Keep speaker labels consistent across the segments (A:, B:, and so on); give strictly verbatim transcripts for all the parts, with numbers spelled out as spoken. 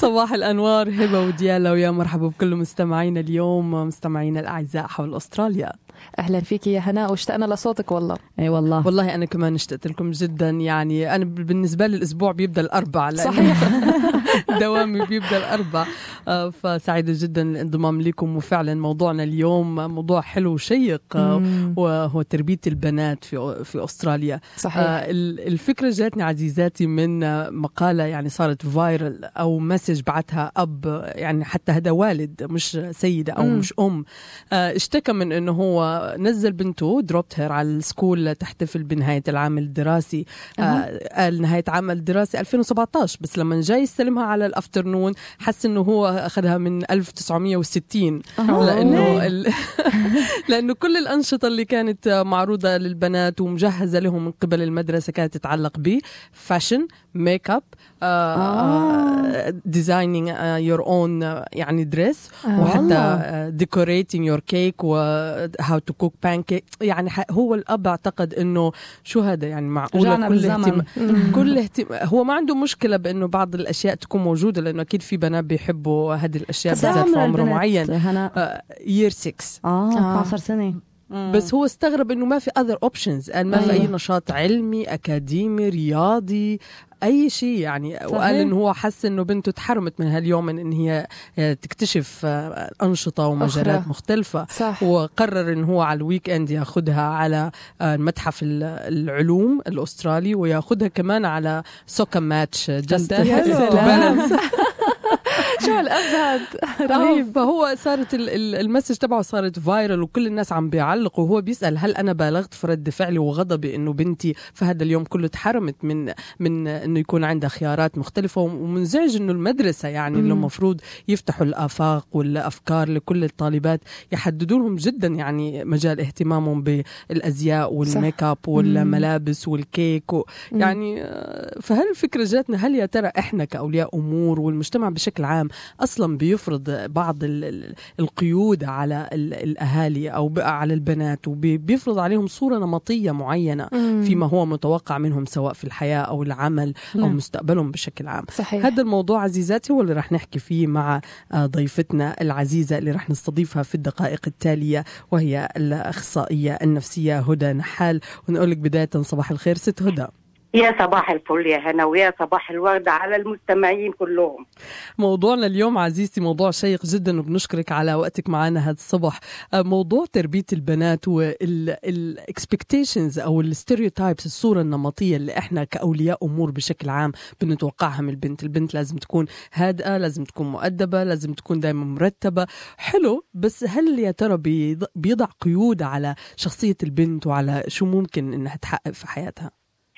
A: صباح الأنوار هبة وديالا، ويا مرحبا بكل مستمعينا اليوم، مستمعينا الأعزاء حول أستراليا.
B: أهلا فيك يا هناء، واشتقنا لصوتك والله.
C: أي والله
A: والله أنا كمان اشتقت لكم جدا. يعني أنا بالنسبة لي الأسبوع بيبدأ الأربع،
B: صحيح.
A: دوامي بيبدأ الأربع، فسعيدة جدا الانضمام لكم. وفعلا موضوعنا اليوم موضوع حلو وشيق، وهو تربية البنات في في أستراليا.
B: صحيح.
A: الفكرة جاتني عزيزاتي من مقالة يعني صارت فايرل، أو مسج بعتها أب، يعني حتى هذا والد مش سيدة أو مم. مش أم، اشتكى من أنه هو نزل بنته دروبت هير على السكول تحتفل بنهاية العام الدراسي. قال نهاية عام الدراسي ألفين وسبعة عشر، بس لما جاي يستلمها على الأفترنون حس أنه هو أخذها من ألف وتسعمية وستين، لأنه ال... لأنه كل الأنشطة اللي كانت معروضة للبنات ومجهزة لهم من قبل المدرسة كانت تتعلق بفاشن، ميك اب، ديزاينينج يور اون يعني دريس، وحتى ديكوريتينج يور كيك، وهاو تو كوك بانكيك. يعني هو الأب اعتقد إنه شو هذا، يعني معقولة كل اهتمام كل اهتمام. هو ما عنده مشكلة بأنه بعض الأشياء تكون موجودة، لأنه أكيد في بنات بيحبوا هذه الأشياء بالذات في عمر معين. يير ستة
C: اه اثني عشر سنة.
A: بس هو استغرب انه ما في other options، قال ما في اي نشاط علمي اكاديمي رياضي اي شيء يعني. صحيح. وقال انه هو حس انه بنته تحرمت من هاليوم من ان هي تكتشف انشطه ومجالات أخرى مختلفه. صح. وقرر انه هو على الويك اند ياخذها على متحف العلوم الاسترالي، وياخذها كمان على سوكا ماتش جدا.
B: شو هالأبهد رهيب.
A: فهو صارت المسج تبعه صارت فايرل، وكل الناس عم بيعلقوا، وهو بيسأل هل أنا بالغت في رد فعلي وغضبي إنه بنتي في هذا اليوم كله تحرمت من من إنه يكون عندها خيارات مختلفة، ومنزعج إنه المدرسة يعني اللي المفروض يفتحوا الآفاق والأفكار لكل الطالبات يحددوا لهم جدا يعني مجال اهتمامهم بالأزياء والميك اب والملابس والكيك و يعني. فهل الفكرة جاتنا هل يا ترى إحنا كأولياء أمور والمجتمع بشكل عام أصلا بيفرض بعض القيود على الأهالي أو على البنات، وبيفرض عليهم صورة نمطية معينة فيما هو متوقع منهم سواء في الحياة أو العمل أو نعم. مستقبلهم بشكل عام. صحيح. هذا الموضوع عزيزاتي هو اللي رح نحكي فيه مع ضيفتنا العزيزة اللي رح نستضيفها في الدقائق التالية، وهي الأخصائية النفسية هدى نحال. ونقول لك بداية صباح الخير ست هدى.
D: يا صباح الفل يا هنا، ويا صباح الورد على المستمعين كلهم.
A: موضوعنا اليوم عزيزتي موضوع شيق جدا، وبنشكرك على وقتك معنا هذا الصبح. موضوع تربية البنات والاكسبكتيشنز أو الستيريوتايبس، الصورة النمطية اللي احنا كأولياء أمور بشكل عام بنتوقعها من البنت. البنت لازم تكون هادئة، لازم تكون مؤدبة، لازم تكون دائما مرتبة. حلو، بس هل يا ترى بيضع قيود على شخصية البنت وعلى شو ممكن إنها تحقق في حياتها؟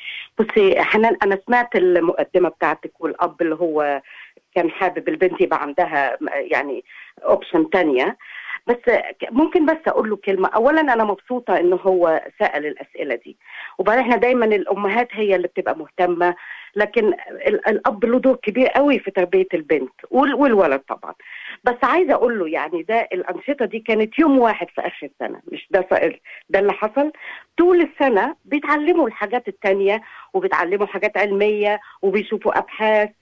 D: بصي حنان، أنا سمعت المقدمة بتاعتك، والأب اللي هو كان حابب البنت يبقى عندها يعني أوبشن تانية. بس ممكن بس أقول له كلمة. أولا أنا مبسوطة إنه هو سأل الأسئلة دي، وبعدين إحنا دايما الأمهات هي اللي بتبقى مهتمة، لكن الأب له دور كبير قوي في تربية البنت والولد طبعا. بس عايزة أقول له يعني ده الأنشطة دي كانت يوم واحد في آخر السنة، مش ده ده اللي حصل. طول السنة بيتعلموا الحاجات التانية، وبيتعلموا حاجات علمية، وبيشوفوا أبحاث،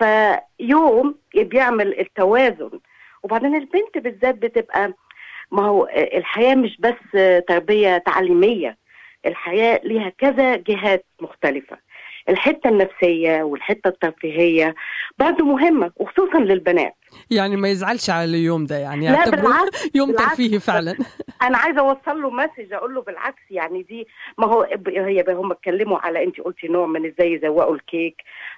D: فيوم بيعمل التوازن. وبعدين البنت بالذات بتبقى، ما هو الحياة مش بس تربية تعليمية، الحياة ليها كذا جهات مختلفة. الحتة النفسية والحتة الترفيهية برضو مهمة، وخصوصا للبنات.
A: يعني ما يزعلش على اليوم ده، يعني يعتبره يوم ترفيهي فعلا.
D: أنا عايزة أوصل له مسج، أقول له بالعكس، يعني دي ما هو هي هم اتكلموا على، أنت قلتي نوع من إزاي يزوقوا الكيك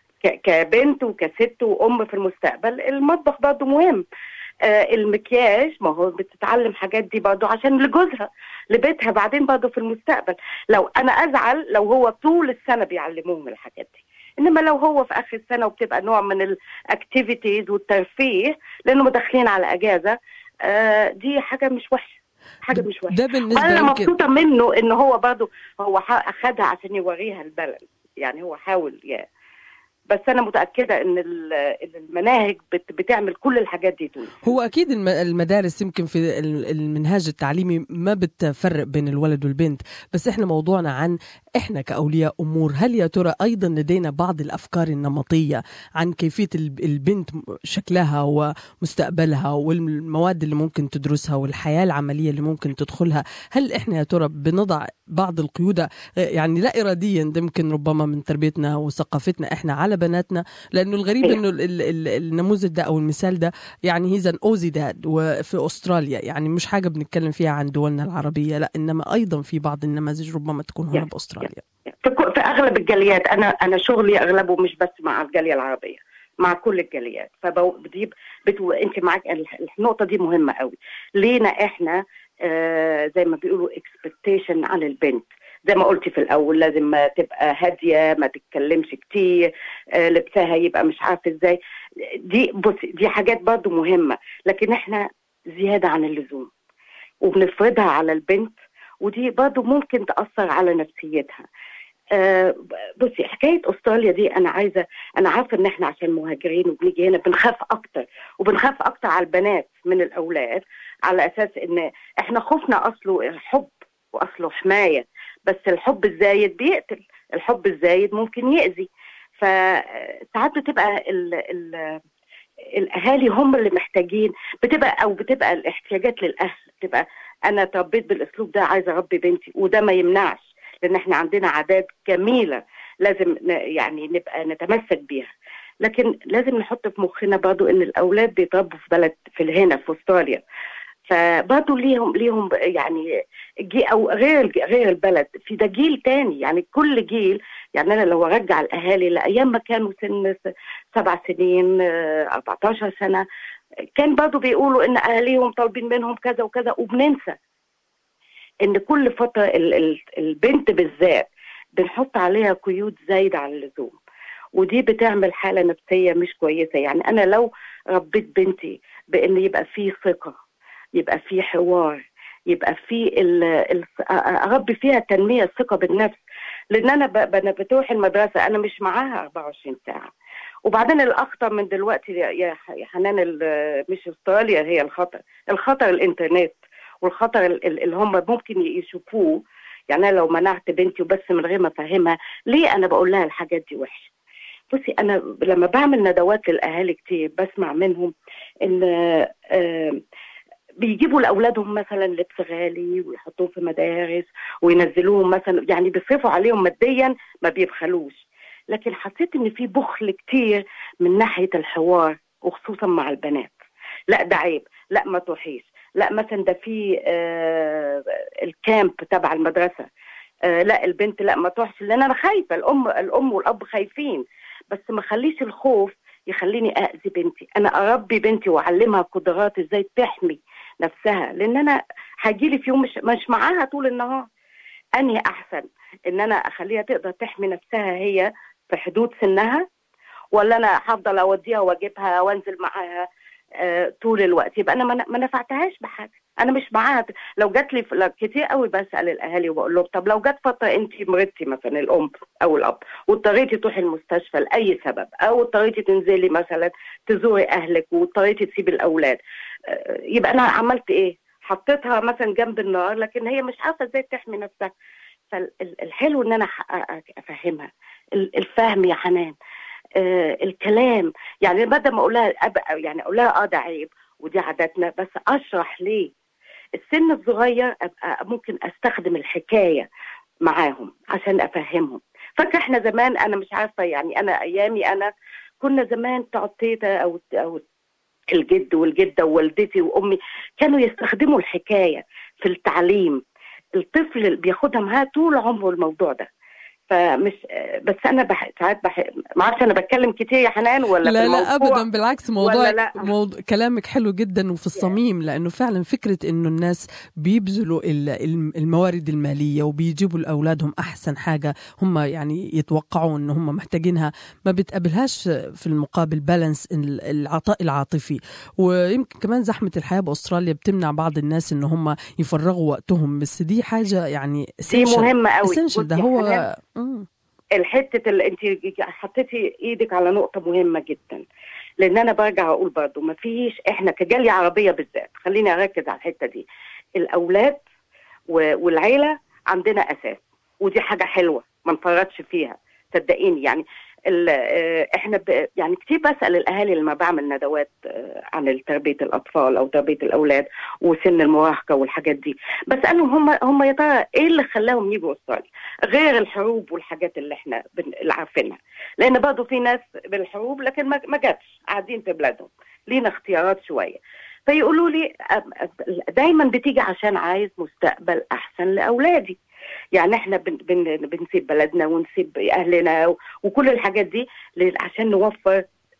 D: كبنت وكست وأم في المستقبل. المطبخ برضو مهم. آه المكياج، ما هو بتتعلم حاجات دي برضو عشان لجوزها لبيتها بعدين برضو في المستقبل. لو أنا أزعل لو هو طول السنة بيعلموهم الحاجات دي، إنما لو هو في آخر السنة وبتبقى نوع من الأكتيفيتيز والترفيه لأنه داخلين على أجازة، آه دي حاجة مش وحشة، حاجة مش وحشة.
A: ده بالنسبة
D: أنا مبسوطة منه إنه هو برضو هو أخدها عشان يوريها البلد، يعني هو حاول يعني بس انا متاكده ان المناهج بتعمل كل الحاجات دي دول.
A: هو اكيد المدارس يمكن في المنهاج التعليمي ما بتفرق بين الولد والبنت، بس احنا موضوعنا عن احنا كاولياء امور، هل يا ترى ايضا لدينا بعض الافكار النمطيه عن كيفيه البنت شكلها ومستقبلها والمواد اللي ممكن تدرسها والحياه العمليه اللي ممكن تدخلها؟ هل احنا يا ترى بنضع بعض القيود يعني لا اراديا يمكن ربما من تربيتنا وثقافتنا احنا على بناتنا؟ لانه الغريب انه النموذج ده او المثال ده يعني هيزن اوزيداد وفي استراليا، يعني مش حاجه بنتكلم فيها عن دولنا العربيه، لا انما ايضا في بعض النماذج ربما تكون هنا باستراليا.
D: في اغلب الجاليات، انا انا شغلي اغلبه مش بس مع الجاليه العربيه، مع كل الجاليات. فبدي بتو... انت معاك النقطه دي مهمه قوي. لينا احنا آه زي ما بيقولوا expectation عن البنت، زي ما قلتي في الأول لازم تبقى هادية، ما تتكلمش كتير، آه لبسها يبقى مش عارف ازاي. دي بص دي حاجات برضو مهمة، لكن احنا زيادة عن اللزوم وبنفرضها على البنت، ودي برضو ممكن تأثر على نفسيتها. آه بصي حكاية أستراليا دي أنا عايزة، أنا عارفة إن إحنا عشان مهاجرين وبنيجي هنا بنخاف أكتر، وبنخاف أكتر على البنات من الأولاد، على أساس إن إحنا خوفنا أصله حب وأصله حماية، بس الحب الزايد بيقتل، الحب الزايد ممكن يأذي. فساعات بتبقى ال ال الأهالي هم اللي محتاجين، بتبقى أو بتبقى الاحتياجات للأهل، بتبقى أنا تربيت بالأسلوب ده عايزة أربي بنتي، وده ما يمنعش، لأن إحنا عندنا عادات جميلة لازم يعني نبقى نتمسك بيها. لكن لازم نحط في مخنا برضو إن الأولاد بيتربوا في بلد في هنا في أستراليا، فبرضو ليهم ليهم يعني جي أو غير غير البلد، في ده جيل تاني. يعني كل جيل، يعني أنا لو أرجع الأهالي لأيام ما كانوا سن سبع سنين أربعتاشر سنة، كان برضو بيقولوا إن أهاليهم طالبين منهم كذا وكذا، وبننسى إن كل فترة البنت بالذات بنحط عليها قيود زايدة عن اللزوم، ودي بتعمل حالة نفسية مش كويسة. يعني أنا لو ربيت بنتي بإن يبقى فيه ثقة، يبقى فيه حوار، يبقى فيه أربي فيها تنمية الثقة بالنفس، لأن أنا بتروح المدرسة أنا مش معاها أربعة وعشرين ساعة. وبعدين الأخطر من دلوقتي يا حنان مش أستراليا هي الخطر، الخطر الإنترنت والخطر اللي هم ممكن يشوفوه. يعني أنا لو منعت بنتي وبس من غير ما أفهمها ليه أنا بقول لها الحاجات دي وحشة. بصي أنا لما بعمل ندوات للأهالي كتير بسمع منهم إن آه بيجيبوا لأولادهم مثلا لبس غالي ويحطوه في مدارس وينزلوهم مثلا، يعني بيصرفوا عليهم ماديا ما بيبخلوش. لكن حسيت إن في بخل كتير من ناحية الحوار، وخصوصا مع البنات. لا ده عيب، لا ما تروحيش، لا مثلا ده في آه الكامب تبع المدرسة، آه لا البنت لا ما تروحش، لأن أنا خايفة، الأم الأم والأب خايفين، بس ما خليش الخوف يخليني أأذي بنتي. أنا أربي بنتي وأعلمها قدرات إزاي تحمي نفسها، لأن أنا هجيلي في يوم مش, مش معاها طول النهار. أنهي أحسن، إن أنا أخليها تقدر تحمي نفسها هي في حدود سنها، ولا أنا هفضل أوديها وأجيبها وأنزل معاها آه طول الوقت؟ يبقى أنا ما نفعتهاش بحاجة، أنا مش معاها. لو جات لي كتير قوي بسأل الأهالي وبقول لهم طب لو جات فترة أنت مرضتي مثلا الأم أو الأب واضطريتي تروحي المستشفى لأي سبب، أو اضطريتي تنزلي مثلا تزوري أهلك واضطريتي تسيبي الأولاد، آه يبقى أنا عملت إيه؟ حطيتها مثلا جنب النار لكن هي مش عارفة إزاي تحمي نفسها. فالحلو إن أنا أفهمها، الفهم يا حنان، آه الكلام، يعني بدل ما اقولها يعني اقولها اه ده عيب ودي عاداتنا، بس اشرح ليه. السن الصغير ابقى ممكن استخدم الحكايه معاهم عشان افهمهم. فاكره احنا زمان، انا مش عارفه يعني انا ايامي انا كنا زمان تقعد تيتا او او الجد والجده ووالدتي وامي كانوا يستخدموا الحكايه في التعليم. الطفل بياخدها معاه طول عمره الموضوع ده. فمش بس انا بح... ساعات بح... ما اعرفش انا بتكلم كتير يا حنان ولا
A: لا
D: في الموضوع؟
A: لا ابدا بالعكس، موضوع موضوع كلامك حلو جدا وفي الصميم، لانه فعلا فكره انه الناس بيبذلوا الموارد الماليه وبيجيبوا لاولادهم احسن حاجه هم يعني يتوقعوا ان هم محتاجينها، ما بتقابلهاش في المقابل بالانس العطاء العاطفي. ويمكن كمان زحمه الحياه باستراليا بتمنع بعض الناس ان هم يفرغوا وقتهم، بس دي حاجه يعني
D: دي مهمه قوي.
A: ده هو
D: الحته اللي انت حطيتي ايدك على نقطه مهمه جدا، لان انا برجع اقول برضو ما فيش، احنا كجاليه عربيه بالذات، خليني اركز على الحته دي، الاولاد والعيله عندنا اساس، ودي حاجه حلوه ما نفرطش فيها صدقيني. يعني احنا ب... يعني كتير بسال الاهالي لما بعمل ندوات عن تربيه الاطفال او تربيه الاولاد وسن المراهقه والحاجات دي، بسالهم هم هم يا ترى ايه اللي خلاهم يجوا استراليا غير الحروب والحاجات اللي احنا بن... اللي عارفينها، لان برضه في ناس بالحروب لكن ما, ما جاتش قاعدين في بلادهم، لينا اختيارات شويه. فيقولوا لي دايما بتيجي عشان عايز مستقبل احسن لاولادي، يعني احنا بن بن بنسيب بلدنا ونسيب اهلنا وكل الحاجات دي عشان نوفر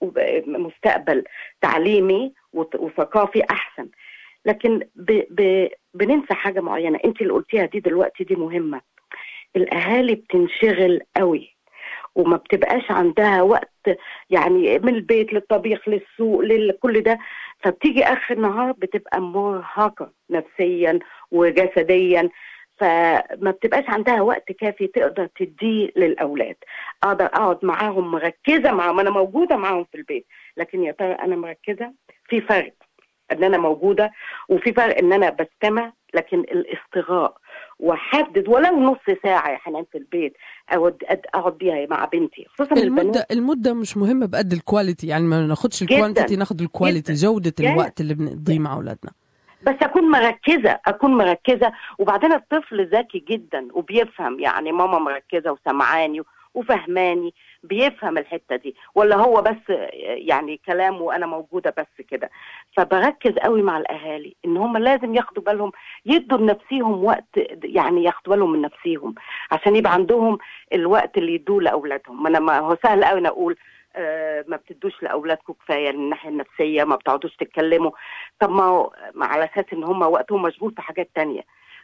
D: مستقبل تعليمي وثقافي احسن. لكن ب ب بننسى حاجه معينه انت اللي قلتيها دي دلوقتي، دي مهمه. الاهالي بتنشغل قوي وما بتبقاش عندها وقت، يعني من البيت للطبيخ للسوق لكل ده، فبتيجي اخر النهار بتبقى مرهقه نفسيا وجسديا، فما بتبقاش عندها وقت كافي تقدر تديه للأولاد. أقدر أقعد معاهم مركزة معاهم، أنا موجودة معاهم في البيت، لكن يا ترى أنا مركزة؟ في فرق أن أنا موجودة وفي فرق أن أنا بستمع، لكن الاستغاء وحدد ولو نص ساعة يا حنان في البيت أقعد بيها مع بنتي، خصوصا
A: المدة
D: البنات.
A: المدة مش مهمة بقد الكواليتي، يعني ما ناخدش الكوانتيتي، ناخد الكواليتي، جودة الوقت اللي بنقضيه مع أولادنا.
D: بس أكون مركزة أكون مركزة وبعدين الطفل ذكي جدا وبيفهم، يعني ماما مركزة وسمعاني وفهماني، بيفهم الحتة دي، ولا هو بس يعني كلام وأنا موجودة بس كده. فبركز قوي مع الأهالي إن هم لازم ياخدوا بالهم، يدوا لنفسهم وقت، يعني ياخدوا بالهم من نفسهم عشان يبقى عندهم الوقت اللي يدوه لأولادهم. ما أنا ما هو سهل قوي نقول آه ما بتدوش لأولادكم كفاية من الناحية النفسية، ما بتقعدوش تتكلموا. طب ما هو على أساس إن هم وقتهم مشغول في حاجات تانية،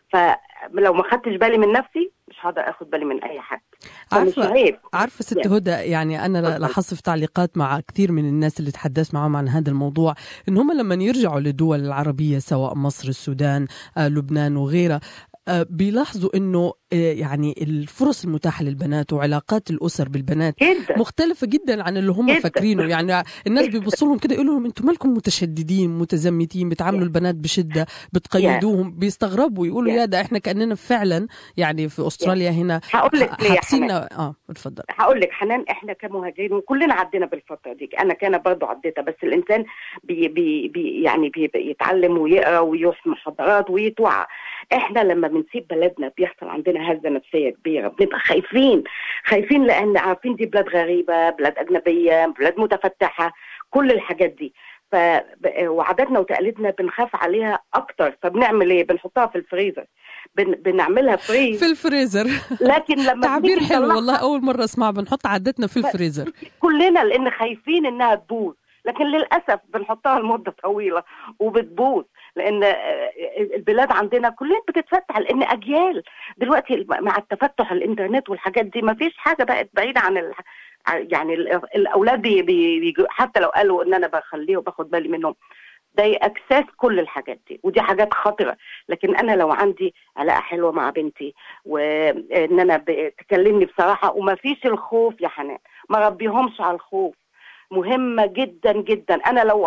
D: فلو ما خدتش بالي من نفسي مش هقدر اخد بالي من اي حد.
A: عارفه عارفه ست يعني. هدى، يعني انا لاحظت في تعليقات مع كثير من الناس اللي تحدثت معهم عن هذا الموضوع ان هم لما يرجعوا للدول العربيه سواء مصر، السودان، آه، لبنان وغيرها، آه، بيلاحظوا انه آه، يعني الفرص المتاحه للبنات وعلاقات الاسر بالبنات
D: جداً.
A: مختلفه جدا عن اللي هم فاكرينه. يعني الناس بيبصوا لهم كده يقولوا لهم انتم مالكم متشددين متزمتين، بتعاملوا البنات بشده، بتقيدوهم، بيستغربوا يقولوا يا ده احنا كاننا فعلا يعني في استراليا هنا حابسيننا. اه اتفضل.
D: هقول لك حنان، احنا كمهاجرين وكلنا عدينا بالفتره دي، انا كان برضو عديتها، بس الانسان بي بي بي يعني بيتعلم ويقرا ويروح محاضرات ويتوعى. احنا لما بنسيب بلدنا بيحصل عندنا هزه نفسيه كبيره، بنبقى خايفين خايفين لان عارفين دي بلاد غريبه، بلاد اجنبيه، بلاد متفتحه، كل الحاجات دي. ف وعاداتنا وتقاليدنا بنخاف عليها اكتر، فبنعمل ايه؟ بنحطها في الفريزر، بن... بنعملها فريز
A: في الفريزر.
D: لكن لما
A: تعبير حلو والله، اول مره اسمع، بنحط عادتنا في الفريزر
D: كلنا لان خايفين انها تبوظ، لكن للاسف بنحطها لمده طويله وبتبوظ، لان البلاد عندنا كلها بتتفتح، لان اجيال دلوقتي مع التفتح الانترنت والحاجات دي ما فيش حاجه بقت بعيده عن ال... يعني الاولاد بي... بي... حتى لو قالوا ان انا بخليه وباخد بالي منهم، ده اكساس كل الحاجات دي، ودي حاجات خطره. لكن انا لو عندي علاقه حلوه مع بنتي وان انا بتكلمني بصراحه وما فيش الخوف يا حنان، ما ربيهمش على الخوف، مهمه جدا جدا. انا لو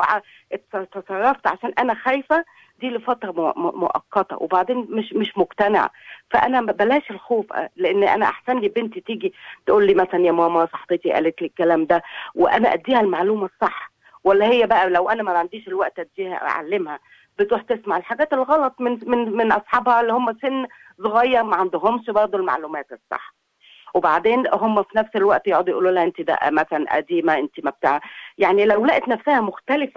D: تصرفت عشان انا خايفه دي لفتره مؤقته وبعدين مش مش مقتنع، فانا بلاش الخوف، لان انا احسن لي بنتي تيجي تقول لي مثلا يا ماما صاحبتي قالت لي الكلام ده وانا اديها المعلومه الصح، ولا هي بقى لو انا ما عنديش الوقت اديها اعلمها بتروح تسمع الحاجات الغلط من من من اصحابها اللي هم سن صغير ما عندهمش برضه المعلومات الصح، وبعدين هم في نفس الوقت يقعدوا يقولوا لها انت ده مثلا قديمه، انت ما بتاع، يعني لو لقت نفسها مختلفه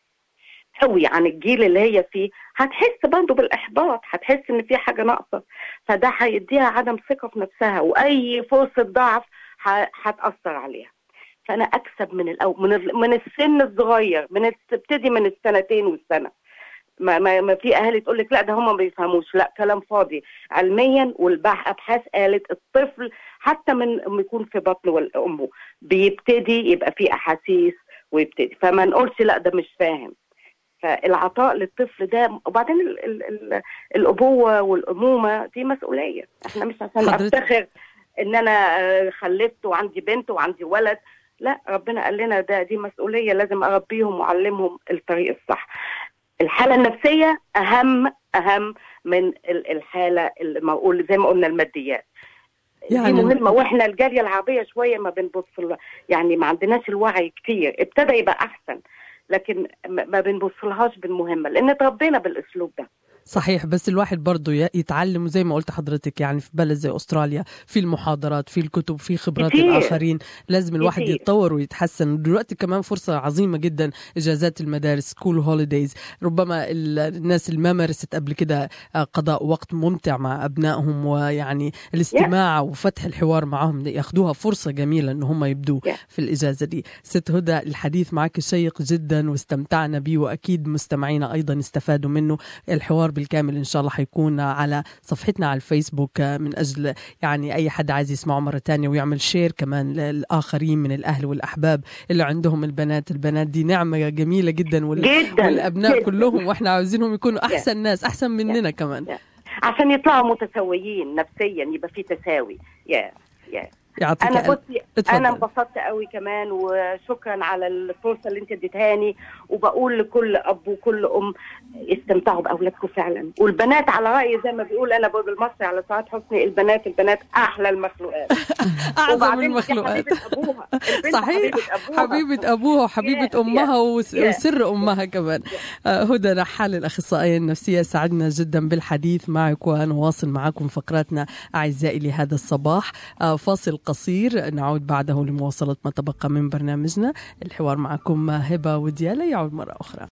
D: قوي عن الجيل اللي هي فيه هتحس برضه بالاحباط، هتحس ان في حاجه ناقصه، فده هيديها عدم ثقه في نفسها، واي فرصه ضعف هتاثر عليها. فانا اكسب من الأو... من ال... من السن الصغير، من تبتدي من السنتين والسنه. ما, ما, ما في اهالي تقول لك لا ده هم ما بيفهموش، لا كلام فاضي. علميا والابحاث قالت الطفل حتى من يكون في بطن امه بيبتدي يبقى فيه احاسيس ويبتدي، فما نقولش لا ده مش فاهم. فالعطاء للطفل ده، وبعدين ال ال ال الابوه والامومه دي مسؤوليه، احنا مش عشان افتخر ان انا خلفت وعندي بنت وعندي ولد. لا، ربنا قال لنا ده دي مسؤولية لازم اربيهم واعلمهم الطريق الصح. الحالة النفسية اهم اهم من الحالة المقول زي ما قلنا الماديات يعني دي مهمة. واحنا الجالية العربية شوية ما بنبص، يعني ما عندناش الوعي كتير، ابتدى يبقى احسن لكن ما بنبصلهاش بالمهمة لان تربينا بالاسلوب ده.
A: صحيح، بس الواحد برضو يتعلم زي ما قلت حضرتك، يعني في بلد زي أستراليا في المحاضرات، في الكتب، في خبرات كتير. الآخرين لازم الواحد كتير. يتطور ويتحسن. دلوقتي كمان فرصة عظيمة جدا إجازات المدارس، سكول هوليديز، ربما الناس اللي ما مارست قبل كده قضاء وقت ممتع مع أبنائهم، ويعني الاستماع yeah. وفتح الحوار معهم ياخدوها فرصة جميلة إن هم يبدوا yeah. في الإجازة دي. ست هدى، الحديث معك شيق جدا واستمتعنا بيه، وأكيد مستمعينا أيضا استفادوا منه. الحوار بالكامل إن شاء الله حيكون على صفحتنا على الفيسبوك من أجل يعني أي حد عايز يسمعه مرة تانية ويعمل شير كمان للآخرين من الأهل والأحباب اللي عندهم البنات. البنات دي نعمة جميلة جدا, وال...
D: جداً.
A: والأبناء
D: جداً.
A: كلهم، وإحنا عاوزينهم يكونوا أحسن ناس، أحسن مننا كمان
D: عشان يطلعوا متساويين نفسيا، يبقى في تساوي. يا يا
A: يعطيك
D: انا بصي
A: اتفضل.
D: انا انبسطت قوي كمان، وشكرا على الفرصه اللي انت اديتهاني، وبقول لكل اب وكل ام استمتعوا باولادكم فعلا. والبنات على رايي زي ما بيقول انا بقول بالمصري على سعاد حسني، البنات البنات احلى المخلوقات
A: اعظم المخلوقات.
D: أبوها.
A: صحيح، حبيبه ابوها وحبيبه yeah, امها yeah, وسر yeah, امها كمان. yeah. هدى رحال الاخصائيه النفسيه، سعدنا جدا بالحديث معك، ونواصل معكم فقراتنا اعزائي لهذا الصباح. فاصل قصير نعود بعده لمواصله ما تبقى من برنامجنا. الحوار معكم هبه ودياله يعود مره اخرى.